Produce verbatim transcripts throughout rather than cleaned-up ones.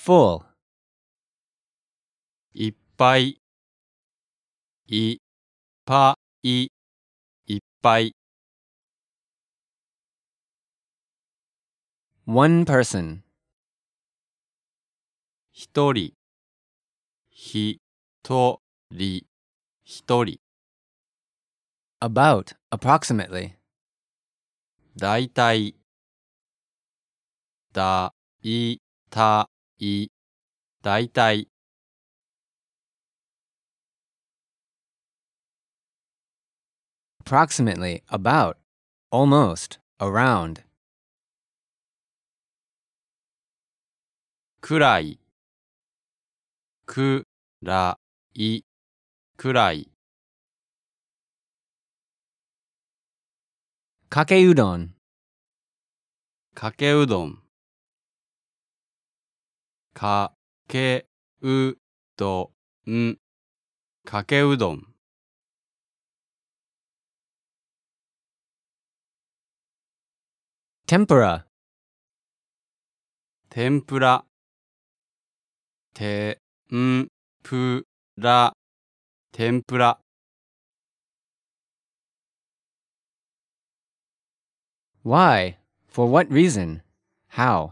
full. いっぱい、いっぱい、いっぱい。 One person. ひとり、ひとり、ひとり。 About, approximately. だいたい、だいたい、だいたい。 Approximately, about, almost, around. くらい、くらい、くらい。 かけうどん。 かけうどん。かけうどん。かけうどん。 Tempura. 天ぷら。てんぷら。天ぷら。 Why? For what reason? How?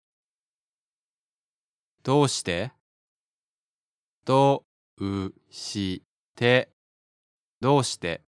どうしてどうしてどうして